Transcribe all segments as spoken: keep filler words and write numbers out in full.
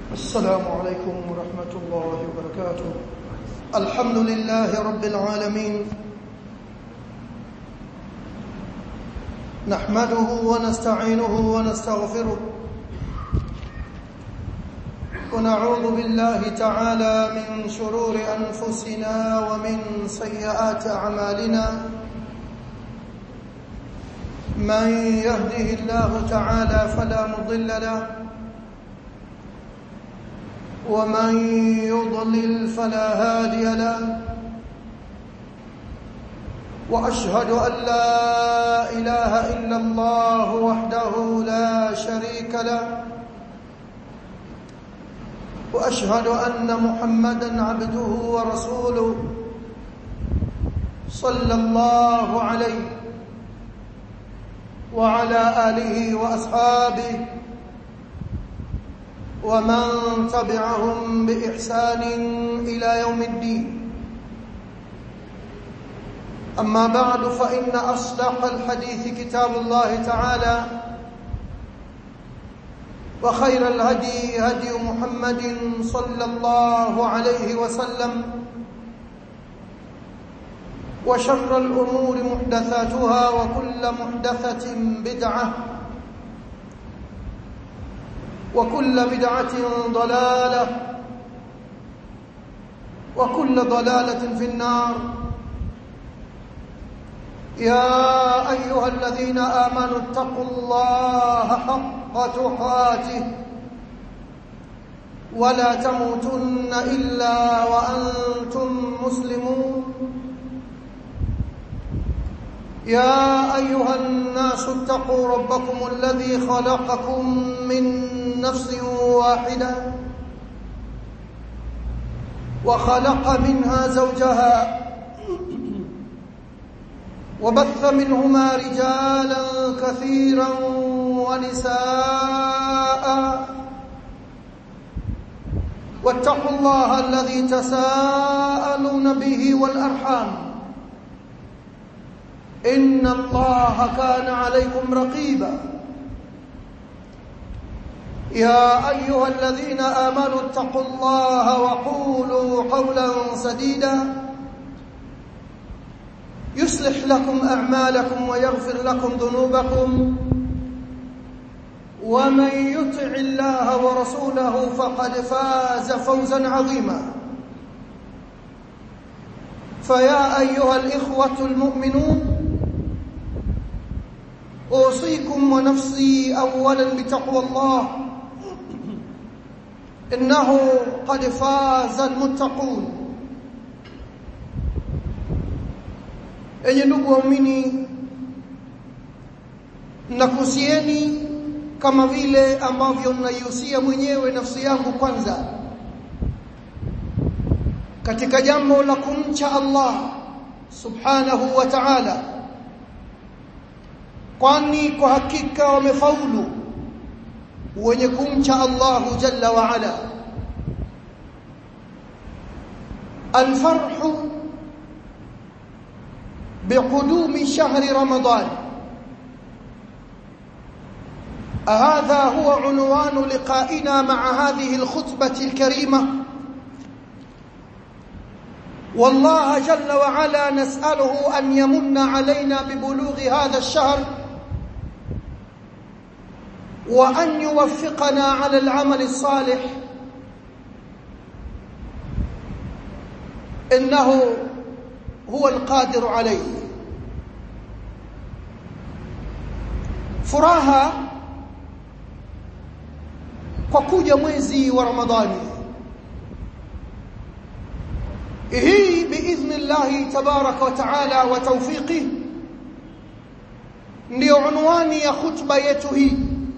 السلام عليكم ورحمة الله وبركاته. الحمد لله رب العالمين، نحمده ونستعينه ونستغفره، ونعوذ بالله تعالى من شرور أنفسنا ومن سيئات أعمالنا. من يهده الله تعالى فلا مضل له، ومن يضلل فلا هادي له. وأشهد أن لا إله إلا الله وحده لا شريك له، وأشهد أن محمدًا عبده ورسوله صلى الله عليه وعلى آله وأصحابه ومن تبعهم بإحسان إلى يوم الدين. أما بعد، فإن أصدق الحديث كتاب الله تعالى، وخير الهدي هدي محمد صلى الله عليه وسلم، وشر الأمور محدثاتها، وكل محدثة بدعة، وكل بدعة ضلالة، وكل ضلالة في النار. يا أيها الذين آمنوا اتقوا الله حق تقاته، ولا تموتن إلا وأنتم مسلمون. يا أيها الناس اتقوا ربكم الذي خلقكم من نفس واحدة، وخلق منها زوجها، وبث منهما رجالا كثيرا ونساء. واتقوا الله الذي تساءلون به والأرحام، إن الله كان عليكم رقيبا. يا أيها الذين آمنوا اتقوا الله وقولوا قولا سديدا، يصلح لكم أعمالكم ويغفر لكم ذنوبكم، ومن يطع الله ورسوله فقد فاز فوزا عظيما. فيا أيها الإخوة المؤمنون، أوصيكم ونفسي أولا بتقوى الله، إنه قد فاز المتقون. Enyi ndugu waumini, nakusieni kama vile ambavyo naihusia mwenyewe nafsi yangu kwanza katika jambo la kumcha Allah subhanahu wa ta'ala, kwani kwa hakika wamefaulu wenye kumcha Allahu jalla wa ala. Alfarhu بقدوم شهر رمضان، هذا هو عنوان لقائنا مع هذه الخطبة الكريمة. والله جل وعلا نسأله أن يمن علينا ببلوغ هذا الشهر، وأن يوفقنا على العمل الصالح، إنه هو القادر عليه. Furaha kwa kuja mwezi wa Ramadhani hii biidhnillahi tabaraka wa taala wa tawfiqi ndio unwani ya khutba yetu hii.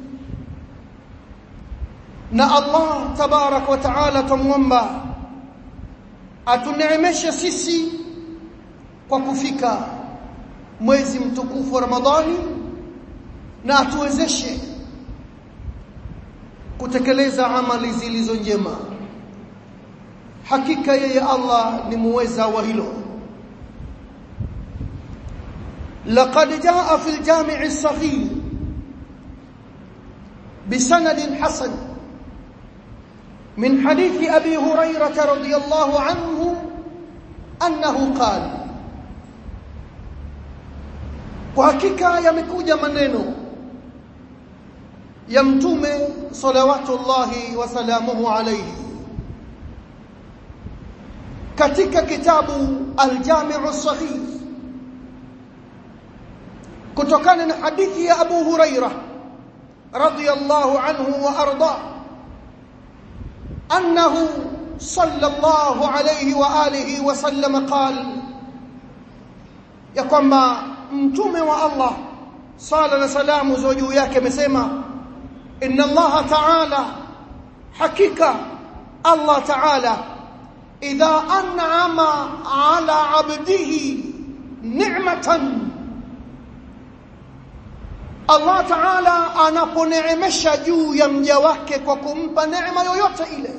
Na Allah tabaraka wa taala tumuomba atuneemeshe sisi kwa kufika mwezi mtukufu wa Ramadhani, na atuwezeshe kutekeleza amali zilizo njema. Hakika yeye Allah ni muweza wa hilo. Laqad jaa fi al-jami' as-saghir بسند حسن من حديث أبي هريرة رضي الله عنه أنه قال وحقيقة yamekuja maneno ya mtume salawatullahi wa salamuhu alayhi katika kitabu al-Jami' as-Sahih kutokana na hadithi ya Abu Hurairah radiyallahu anhu wa arda annahu sallallahu alayhi wa alihi wa sallam qala ya kwamba mtume wa Allah sala na salamu za juu yake amesema inna Allah ta'ala hakika Allah ta'ala idha an'ama ala 'abdihi ni'matan Allah ta'ala anaponeemesha juu ya mja wake kwa kumpa neema yoyote ile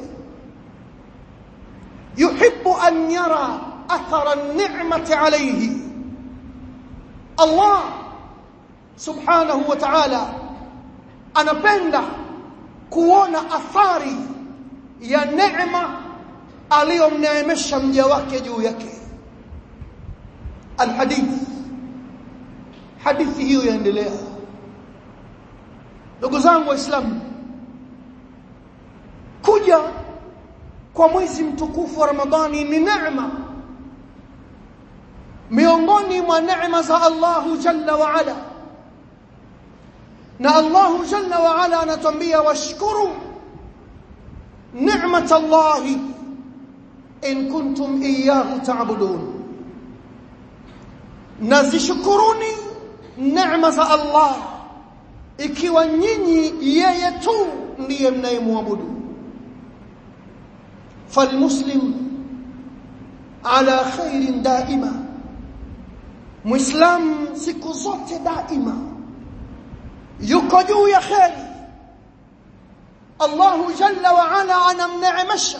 yuhibbu an yara athara an-ni'mati alayhi Allah subhanahu wa ta'ala anapenda kuona athari ya neema aliyomneemesha mja wake juu yake. Alhadith, hadithi hiyo yaendelea. Ndugu zangu Waislamu, kuja kwa mwezi mtukufu wa Ramadhani ni neema miongoni mwa neema za Allahu jalla wa ala, na Allahu jalla wa ala anatuambia washkuru ni'mat Allahi in kuntum iyyahu ta'budun, nazishukuruni neema za Allah ikiwa nyinyi yeye tu ndiye mnayemwabudu. falmuslim ala khairin daima, muislam siku zote daima yuko juu ya khairi. Allahu jalla wa ala anamneemesha,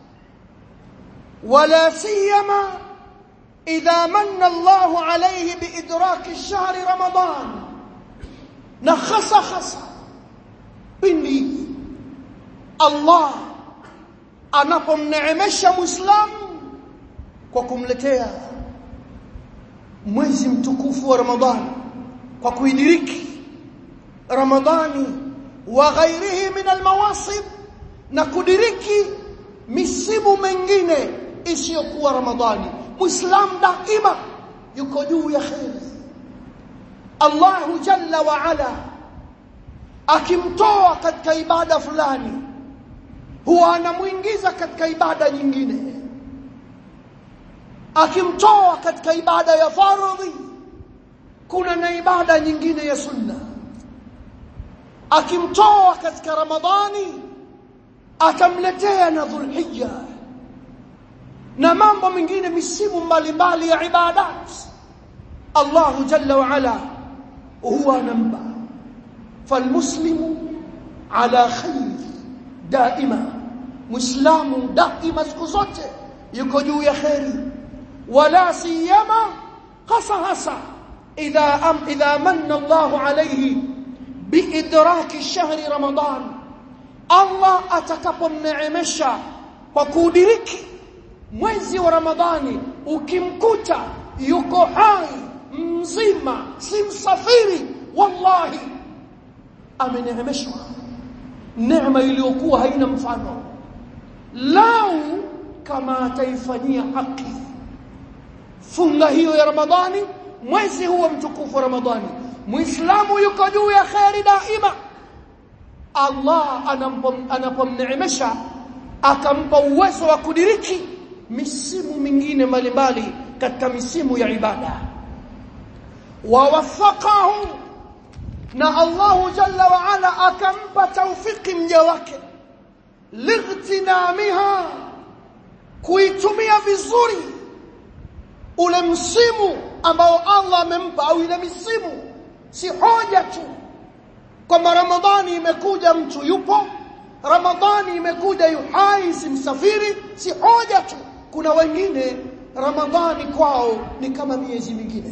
wala siyama idha manna Allahu alayhi biidraki shahri Ramadan, na khasa khasa pindi Allah anapomneemesha muislamu kwa kumletea mwezi mtukufu wa Ramadhani, kwa kuidiriki Ramadhani wa ghairihi min almawasim, na kudiriki misimu mengine isiyokuwa Ramadhani. Muislam daima yuko juu ya khairi. Allahu jalla wa ala akimtoa katika ibada fulani huwa anamuingiza katika ibada nyingine. Akimtoa katika ibada ya faradhi kuna na ibada nyingine ya sunna. Akimtoa katika Ramadhani atamletea na Dhulhijja na mambo mengine, misimu mbalimbali ya ibadat. Allahu jalla wa ala huwa anampa. falmuslimu ala khair daima, muislamu daima siku zote yuko juu ya khairi. wala siyama hasa hasa idha am idha manna Allahu alayhi biidraki shahri Ramadan, Allah atakapomneemesha kwa kudiriki mwezi wa Ramadhani, ukimkuta yuko hai mzima, si msafiri, wallahi ameneemeshwa neema iliyokuwa haina mfano. Lau kama ataifanyia haki funga hiyo ya Ramadhani, mwezi huo mtukufu wa Ramadhani, muislamu yuko juu ya khairi daima. Allah anapomneemesha akampa uwezo wa kudiriki misimu mingine mbalimbali katika misimu ya ibada. wa wafaqahu, na Allahu jalla wa ala akampa tawfiki mja wake lightinamiha, kuitumia vizuri ule msimu ambao Allah amempa, au ile misimu. Si hoja tu kwamba Ramadhani imekuja mtu yupo, Ramadhani imekuja yuhai, si msafiri. Si hoja tu. Kuna wengine Ramadhani kwao ni kama miezi mingine.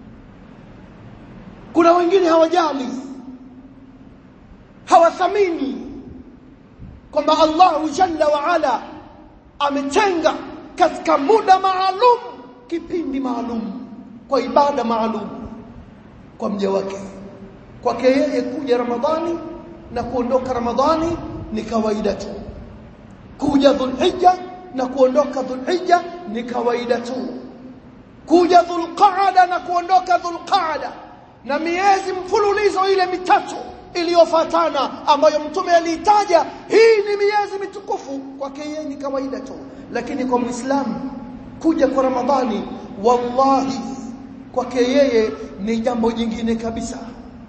Kuna wengine hawajali, hawathamini kwamba Allah jalla wa ala ametenga katika muda maalum, kipindi maalum, kwa ibada maalum kwa mja wake. Kwake yeye kuja Ramadhani na kuondoka Ramadhani ni kawaida tu. Kuja Dhulhijja na kuondoka Dhulhijja ni kawaida tu. Kuja Dhulqaada na kuondoka Dhulqaada na miezi mfululizo ile mitatu iliyofuatana ambayo mtume aliitaja, hii ni miezi mitukufu, kwake yeye ni kawaida tu. Lakini kwa Muislamu kuja kwa Ramadhani, wallahi kwake yeye ni jambo jingine kabisa.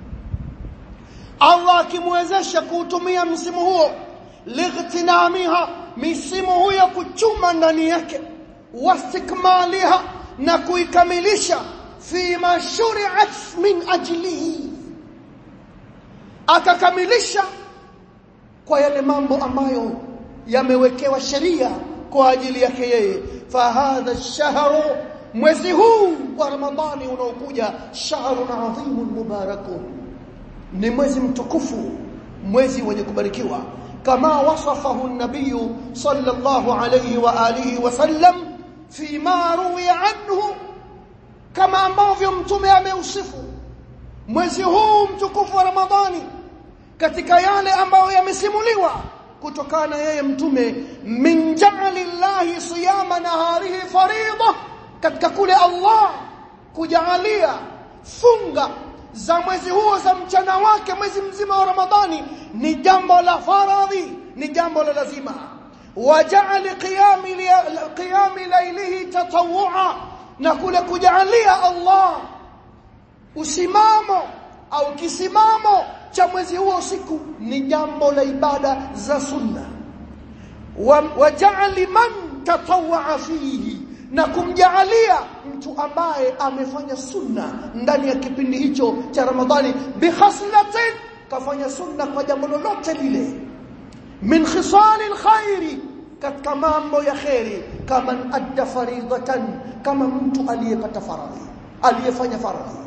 Allah akimwezesha kuutumia msimu huo lightinamiha, misimu huyo kuchuma ndani yake, wastikmaliha, na kuikamilisha fi ma shuri'at min ajlihi, akakamilisha kwa yale mambo ambayo yamewekewa sheria kwa ajili yake yeye. Fa hadha ash-shahru, mwezi huu wa Ramadhani unaokuja, shahrun adhimun mubarakun, ni mwezi mtukufu, mwezi wenye kubarikiwa. Kama wasafahu an-nabiy sallallahu alayhi wa alihi wa sallam fi ma ruwiya anhu, kama ambavyo mtume ameusifu mwezi huu mtukufu wa Ramadhani katika yale ambayo yamesimuliwa kutokana yeye mtume. Min ja'ali llahi siyama naharihi faridha, katika kule Allah kujalia funga za mwezi huo za mchana wake mwezi mzima wa Ramadhani ni jambo la faradhi, ni jambo la lazima. Waja'ali qiyami qiyami laylihi tatawwu'a, na kule kujalia Allah usimamo au kisimamo cha mwezi huo usiku ni jambo la ibada za sunna. Waja'ali man tatawwa'a fihi, na kumjaalia mtu ambaye amefanya sunna ndani ya kipindi hicho cha Ramadhani, bikhaslatin, kafanya sunna kwa jambo lolote lile, min khisalil khairi, katika mambo ya khairi, kama adda faridatan, kama mtu aliyepata faradhi, aliyefanya faradhi.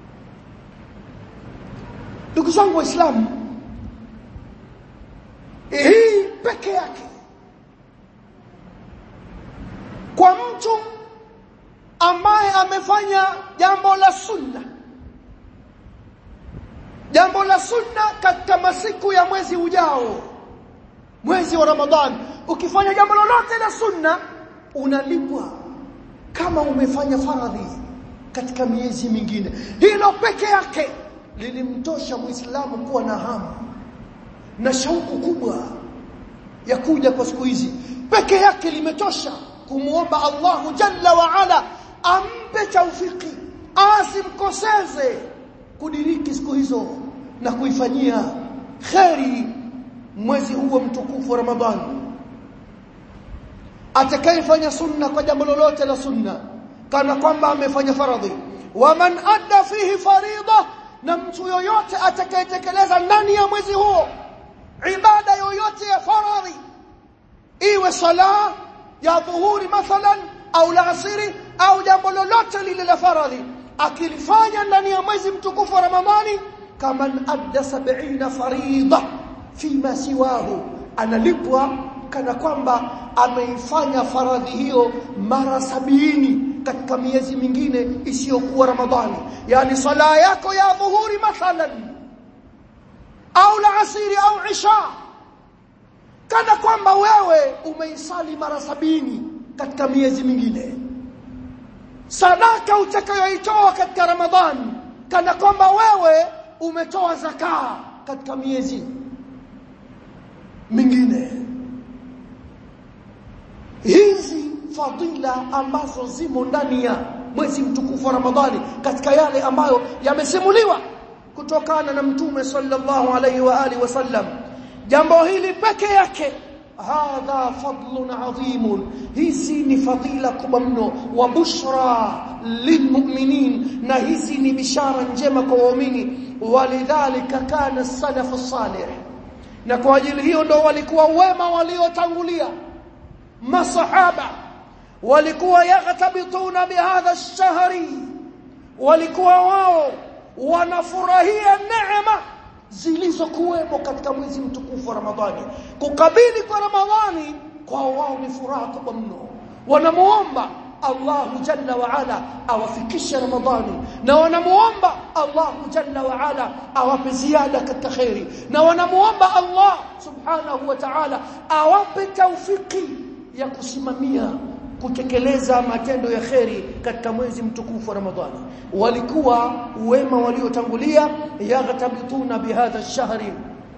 Ndugu zangu Waislamu, hii peke yake kwa mtu ambaye amefanya jambo la sunna, jambo la sunna katika masiku ya mwezi ujao, mwezi wa Ramadhani, ukifanya jambo lolote la sunna unalipwa kama umefanya faradhi katika miezi mingine. Hilo peke yake lilimtosha Muislamu kuwa na hamu na shauku kubwa ya kuja kwa siku hizi. Peke yake limetosha kumuomba Allahu jalla wa ala ampe taufiki, asimkoseze kudiriki siku hizo na kuifanyia khairi mwezi huo mtukufu wa Ramadhani. Atakayefanya sunna kwa jambo lolote la sunna kana kwamba amefanya faradhi. Wa man adda fihi farida, na mtu yoyote atakayetekeleza ndani ya mwezi huo ibada yoyote ya faradhi, iwe sala ya dhuhuri mathalan au la asiri au jambo lolote lile la faradhi, akilifanya ndani ya mwezi mtukufu wa Ramadhani, kama adda sab'ina farida fima siwahu, analipwa kana kwamba ameifanya faradhi hiyo mara sabini katika miezi mingine isiyokuwa Ramadhani. Yani sala yako ya dhuhuri mathalan au la asiri au isha, kana kwamba wewe umeisali mara sabini katika miezi mingine. Sadaka utakayoitoa katika Ramadhani, kana kwamba wewe umetoa zaka katika miezi mingine. Hizi fadila ambazo zimo ndani ya mwezi mtukufu wa Ramadhani, katika yale ambayo yamesimuliwa kutokana na Mtume sallallahu alayhi wa alihi wasallam, jambo hili peke yake, hadha fadlun adhimun, hizi ni fadila kubwa mno, wa bushra lilmu'minin, na hizi ni bishara njema kwa waumini. Walidhalika kana as-salafu salih, na kwa ajili hiyo ndo walikuwa wema waliotangulia masahaba, walikuwa yaghtabituna bihadha ash-shahri, walikuwa wao wanafurahia neema zilizokuwemo katika mwezi mtukufu wa Ramadhani. Kukabili kwa Ramadhani kwa wao ni furaha kubwa mno. Wanamuomba Allahu Jalla wa Ala awafikishe Ramadhani, na wanamuomba Allahu Jalla wa Ala awape ziada katika khairi, na wanamuomba Allah Subhanahu wa Ta'ala awape taufiki ya kusimamia kutekeleza matendo ya khairi katika mwezi mtukufu wa Ramadhani. Walikuwa wema waliotangulia yaghtabituna bihadha ash-shahri,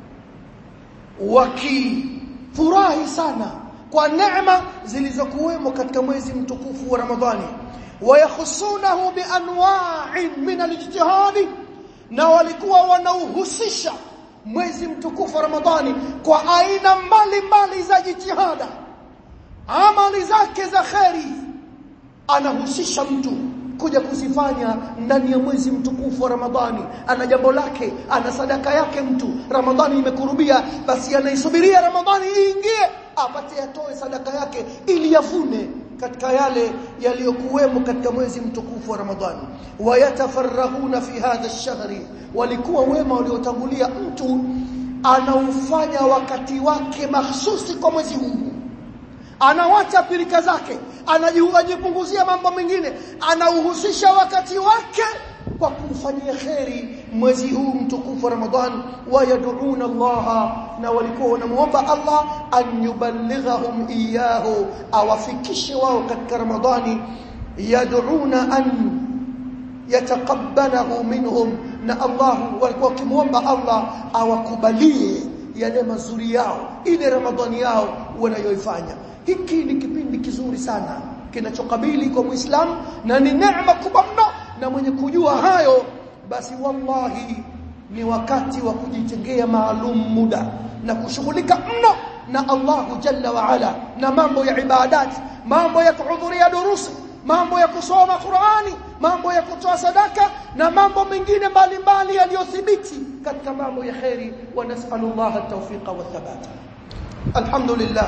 wakifurahi sana kwa neema zilizokuwemo katika mwezi mtukufu wa Ramadhani, wayakhusunahu bi anwa'in min al-ijtihad, na walikuwa wanauhusisha mwezi mtukufu wa Ramadhani kwa aina mbalimbali za jitihada. Amali zake za khairi anahusisha mtu kuja kuzifanya ndani ya mwezi mtukufu wa Ramadhani. Ana jambo lake, ana sadaka yake, mtu Ramadhani imekurubia, basi anaisubiria Ramadhani iingie apate atoe sadaka yake ili yavune katika yale yaliyokuwemo katika mwezi mtukufu wa Ramadhani. Wayatafarrahuna fi hadha ash-shahri, walikuwa wema waliotangulia mtu anaufanya wakati wake mahsusi kwa mwezi huu, anawacha pilika zake, anajipunguzia mambo mengine, anauhusisha wakati wake kwa kufanyia khairi mwezi huu mtukufu wa Ramadhani. Wayad'una Allah, na walikuwa wanamuomba Allah an yuballighahum iyyahu, awafikishe wao katika Ramadhani. Yad'una an yataqabbalahu minhum, na Allah walikuwa wakimuomba Allah awakubalie yale mazuri yao, ile Ramadhani yao wanayoifanya. Hiki ni kipindi kizuri sana kinachokabili kwa Muislamu, na ni neema kubwa mno, na mwenye kujua hayo basi wallahi ni wakati wa kujitengea maalum muda na kushughulika mno na Allahu Jalla wa Ala, na mambo ya ibadati, mambo ya kuhudhuria durusi, mambo ya kusoma Qur'ani, mambo ya kutoa sadaka, na mambo mengine mbalimbali yaliyothibiti katika mambo ya khairi. Wa nas'alullaha at-tawfiqa wa thabata. Alhamdulillah,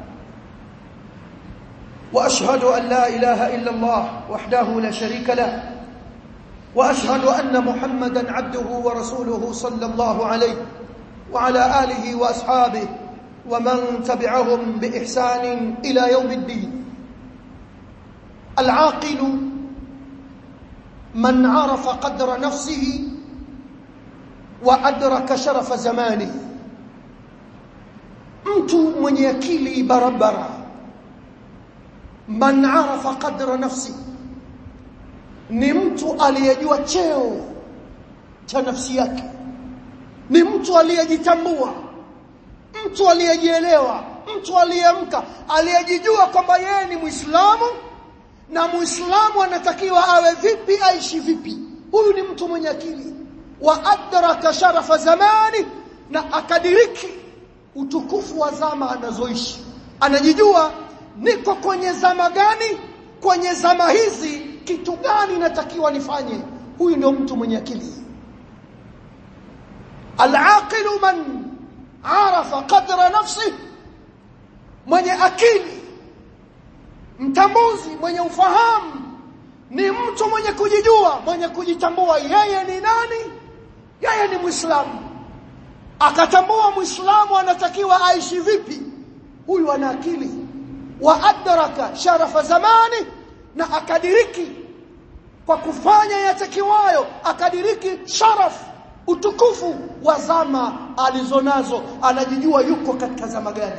وأشهد أن لا إله إلا الله وحده لا شريك له، وأشهد أن محمدا عبده ورسوله صلى الله عليه وعلى آله وأصحابه ومن تبعهم بإحسان إلى يوم الدين. العاقل من عرف قدر نفسه وأدرك شرف زمانه. mtu mwenye akili barabara, man arafa qadra nafsi, ni mtu aliyejua cheo cha nafsi yake, ni mtu aliyejitambua, mtu aliyejielewa, mtu aliyemka, aliyejijua kwamba yeye ni Muislamu na Muislamu anatakiwa awe vipi, aishi vipi. Huyu ni mtu mwenye akili. Wa adraka sharafa zamani, na akadiriki utukufu wa zama anazoishi. Anajijua niko kwenye zama gani, kwenye zama hizi kitu gani natakiwa nifanye. Huyu ndio mtu mwenye akili. Al-aqilu man arafa qadra nafsi, mwenye akili, mtambuzi, mwenye ufahamu, ni mtu mwenye kujijua, mwenye kujitambua yeye ni nani. Yeye ni Muislamu, akatambua Muislamu anatakiwa aishi vipi. Huyu ana akili. Wa adraka sharafa zamani, na akadiriki kwa kufanya yatakiwayo, akadiriki sharaf, utukufu wa zama alizonazo. Anajijua yuko katika zama gani.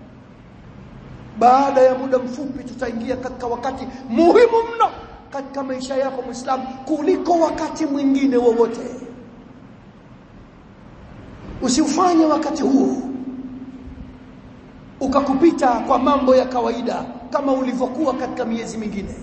Baada ya muda mfupi tutaingia katika wakati muhimu mno katika maisha yako Muislamu kuliko wakati mwingine wowote. Usifanye wakati huo ukakupita kwa mambo ya kawaida kama ulivyokuwa katika miezi mingine.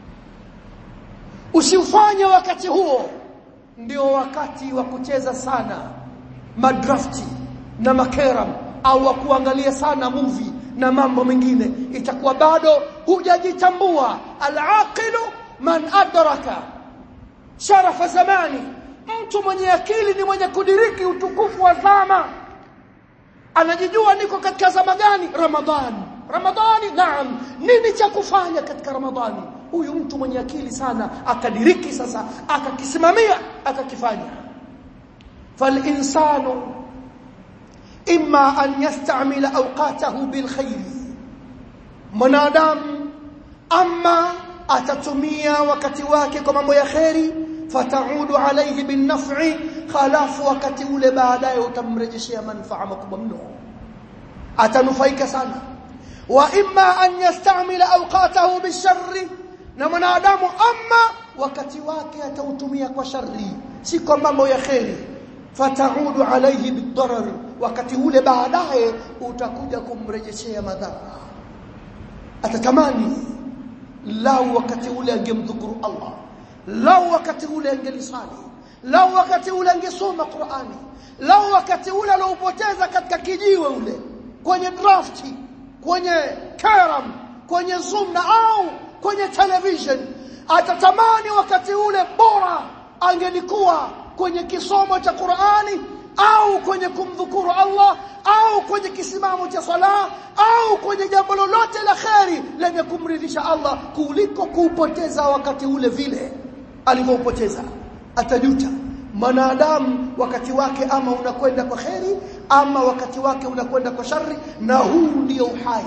Usifanye wakati huo ndio wakati wa kucheza sana madrafti na makeram, au wa kuangalia sana movie na mambo mengine. Itakuwa bado hujajitambua. Al-aqilu man adraka sharafa zamani, mtu mwenye akili ni mwenye kudiriki utukufu wa zama. Anajijua niko katika zama gani. Ramadhani, Ramadhani, naam, nini cha kufanya katika Ramadhani. Huyu mtu mwenye akili sana akadiriki sasa, akakisimamia, akakifanya. فالإنسان إما أن يستعمل أوقاته بالخير منادام أما أتتميا wakati wake kwa mambo ya khairi fataudu alayhi bin naf'i khalafu wakati ule baadaye utamrejeshia manufaa makubwa mno atanufaika sana wa imma an yastamila awqatahu bisharri na mwanadamu amma wakati wake atautumia kwa shari si kwa mambo ya khairi fataudu alayhi bidarar wakati ule baadaye utakuja kumrejeshia madhara atatamani lau wakati ule angemdhukuru Allah lau wakati ule angelisali lau wakati ule angesoma Qur'ani lau wakati ule alopoteza katika kijiwe ule kwenye drafti kwenye karam kwenye zoom na au kwenye television atatamani wakati ule bora angelikuwa kwenye kisomo cha Qur'ani au kwenye kumdhukuru Allah au kwenye kisimamo cha sala au kwenye jambo lolote la khairi lenye kumridhisha Allah kuliko kupoteza wakati ule vile alivyopoteza atajuta mwanadamu wakati wake ama unakwenda kwa khairi ama wakati wake unakwenda kwa shari na huu ndio uhai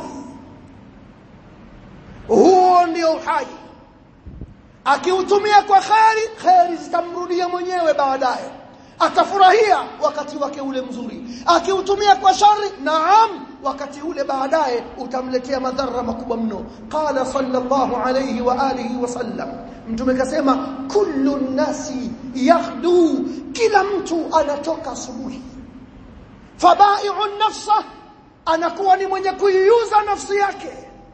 huo ndio uhai akiutumia kwa khairi khairi zitamrudia mwenyewe baadaye atafurahia wakati wake ule mzuri akiutumia kwa shari naam wakati ule baadaye utamletea madhara makubwa mno qala sallallahu alayhi wa alihi wasallam mtume kasema kullu nasi yaghdu kila mtu anatoka asubuhi fabai'u nafsa anakuwa ni mwenye kuiuza nafsi yake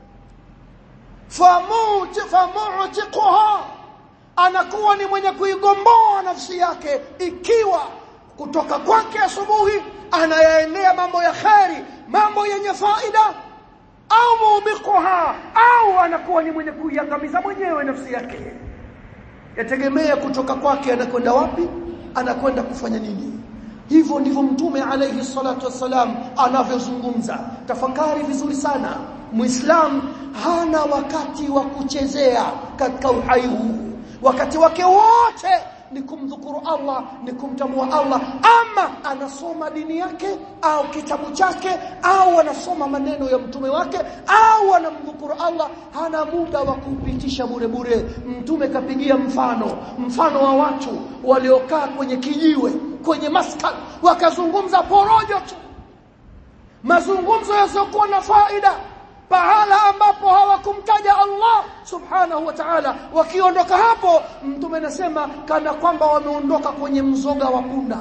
famuti famu'tiquha anakuwa ni mwenye kuigomboa nafsi yake ikiwa kutoka kwake asubuhi anayaendea mambo ya khairi mambo yenye faida au mubiquha au anakuwa ni mwenye kuiangamiza mwenyewe nafsi yake yategemea kutoka kwake anakwenda wapi anakwenda kufanya nini hivyo ndivyo mtume alayhi salatu wasalam anavyozungumza tafakari vizuri sana muislam hana wakati wa kuchezea katika uhai huu wakati wake wote ni kumdhukuru Allah ni kumtambua Allah ama anasoma dini yake au kitabu chake au anasoma maneno ya mtume wake au anamdhukuru Allah hana muda wa kupitisha bure bure mtume kapigia mfano mfano wa watu waliokaa kwenye kijiwe kwenye maskani wakazungumza porojo tu mazungumzo yasiokuwa na faida pahala ambapo hawakumtaja Allah subhanahu wa ta'ala wakiondoka hapo mtume anasema kana kwamba wameondoka kwenye mzoga wa punda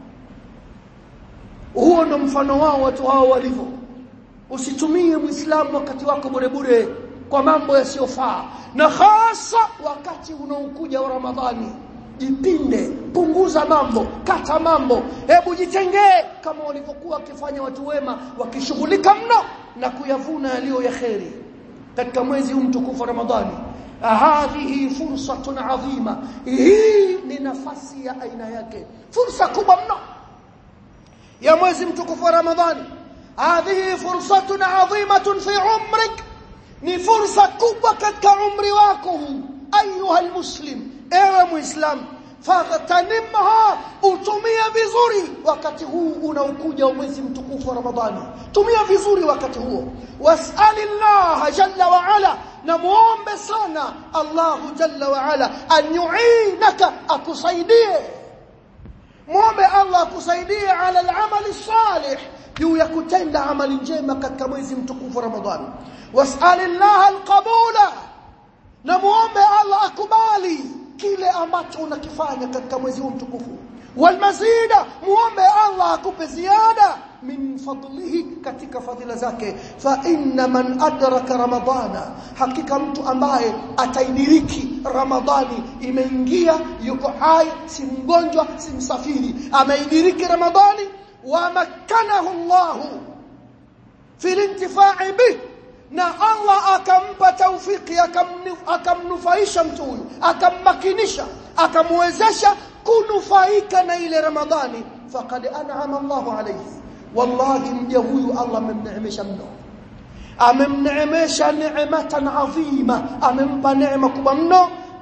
huo ndo mfano wao watu hao walivyo usitumie muislamu wakati wako bure bure kwa mambo yasiyofaa na hasa wakati unaokuja wa Ramadhani jipinde punguza mambo kata mambo hebu jitengee kama walivyokuwa wakifanya watu wema wakishughulika mno na kuyavuna yaliyo ya khairi katika mwezi huu mtukufu Ramadhani hadhihi fursatun adhima hii ni nafasi ya aina yake fursa kubwa mno ya mwezi mtukufu wa Ramadhani hadhihi fursatun adhimatun fi umrik ni fursa kubwa katika umri wako ayuha almuslim ewe muislam faghtanimha utumia vizuri wakati huu unaokuja mwezi mtukufu wa Ramadhani tumia vizuri wakati huo was'alillah jalla wa ala na muombe sana Allah jalla wa ala an yu'inaka akusaidie muombe Allah akusaidie ala al-amali salih juu ya kutenda amali njema katika mwezi mtukufu wa Ramadhani was'alillah al-qabula na muombe Allah akubali kile ambacho unakifanya katika mwezi huu mtukufu walmazida muombe Allah akupe ziada min fadlihi katika fadhila zake fa inna man adraka ramadana hakika mtu ambaye ataidiriki Ramadhani imeingia yuko hai si mgonjwa si msafiri ameidiriki Ramadhani wa makanahu Allah fi intifa'i bih na Allah akampa taufiki akamnufaisha mtu huyu akammakinisha akamwezesha kunufaika na ile Ramadhani faqad an'ama Allahu alayhi wallahi mja huyu Allah amemneemesha mno amemneemesha neematan adhima amempa neema kubwa mno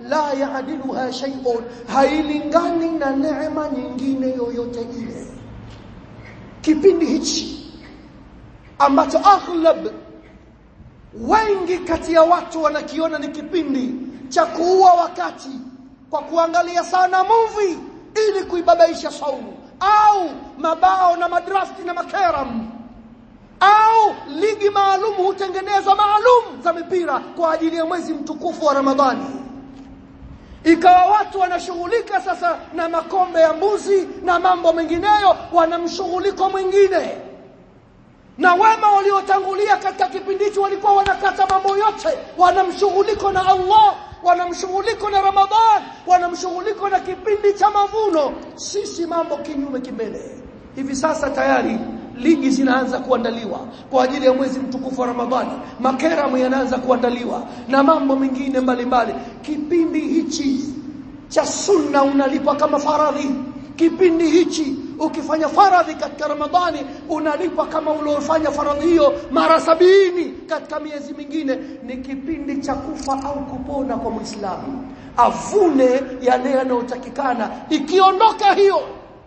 la yaadiluha shay'un, hailingani na neema nyingine yoyote ile. Kipindi hichi ambacho aghlab wengi kati ya watu wanakiona ni kipindi cha kuua wakati kwa kuangalia sana movie ili kuibabaisha saumu, au mabao na madrafti na makeram, au ligi maalum hutengenezwa maalum za mipira kwa ajili ya mwezi mtukufu wa Ramadhani. Ikawa watu wanashughulika sasa na makombe ya mbuzi na mambo mengineyo, wanamshughuliko mwingine. Na wema waliotangulia katika kipindi hicho walikuwa wanakata mambo yote, wanamshughuliko na Allah, wanamshughuliko na Ramadhan, wanamshughuliko na kipindi cha mavuno. Sisi mambo kinyume kimbele. Hivi sasa tayari ligi zinaanza kuandaliwa kwa ajili ya mwezi mtukufu wa Ramadhani, makeramu yanaanza kuandaliwa na mambo mengine mbalimbali. Kipindi hichi cha sunna unalipwa kama faradhi. Kipindi hichi ukifanya faradhi katika Ramadhani unalipwa kama uliofanya faradhi hiyo mara sabini katika miezi mingine. Ni kipindi cha kufa au kupona kwa Muislamu, avune yale yanayotakikana. Ikiondoka hiyo,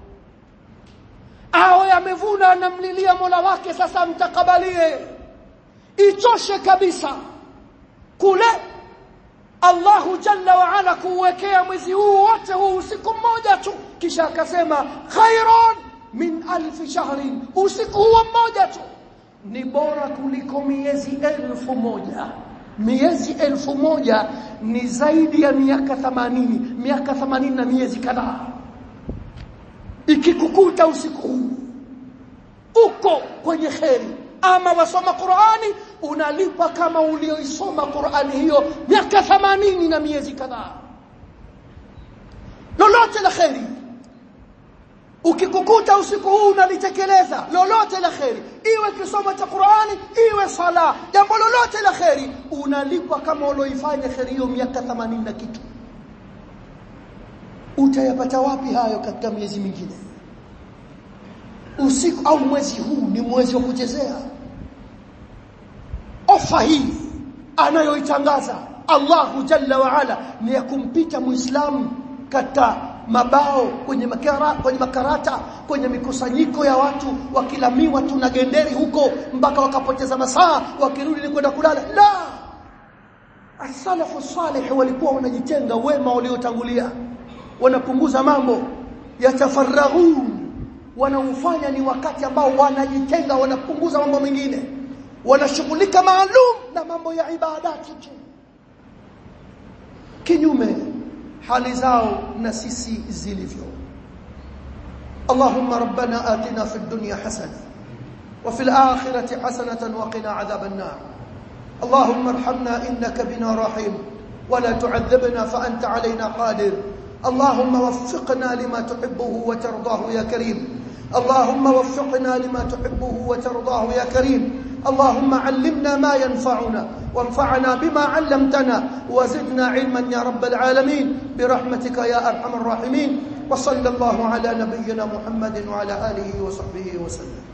awe amevuna, anamlilia Mola wake, sasa mtakabalie. Ichoshe kabisa kule Allahu Jalla wa Ala kuwekea mwezi huu wote huu usiku mmoja tu, kisha akasema khairan min alf shahrin, usiku huo mmoja tu ni bora kuliko miezi elfu moja. Miezi elfu moja ni zaidi ya miaka themanini, miaka themanini na miezi kadhaa. Ikikukuta usiku huu uko kwenye kheri, ama wasoma Qur'ani, unalipa kama ulioisoma Qur'ani hiyo miaka themanini na miezi kadhaa. Lolote la kheri ukikukuta usiku huu unalitekeleza, lolote la kheri, iwe kisomo cha Qur'ani, iwe sala, jambo lolote la kheri, unalipa kama ulioifanya kheri hiyo miaka themanini na kitu. Utayapata wapi hayo katika miezi mingine? Usiku au mwezi huu ni mwezi wa kuchezea. Ofa hii anayoitangaza Allahu Jalla wa Ala ni ya kumpita Muislamu katika mabao, kwenye makara, kwenye makarata, kwenye mikusanyiko ya watu wakilamiwa tu na genderi huko mpaka wakapoteza masaa wakirudi kwenda kulala. La, as-salafu salih walikuwa wanajitenga, wema waliotangulia wanapunguza mambo, yatafarraghun, wanaufanya ni wakati ambao wanajitenga, wanapunguza mambo mengine, wanashughulika maalum na mambo ya ibadati tu. Kinyume hali zao na sisi zilivyo. Allahumma rabbana atina fid dunya hasana wa fil akhirati hasanatan wa qina adhaban nar. Allahumma arhamna innaka bina rahim wa la tu'adhibna fa anta alayna qadir. اللهم وفقنا لما تحبه وترضاه يا كريم. اللهم وفقنا لما تحبه وترضاه يا كريم. اللهم علمنا ما ينفعنا وانفعنا بما علمتنا وزدنا علما يا رب العالمين برحمتك يا أرحم الراحمين. وصلى الله على نبينا محمد وعلى آله وصحبه وسلم.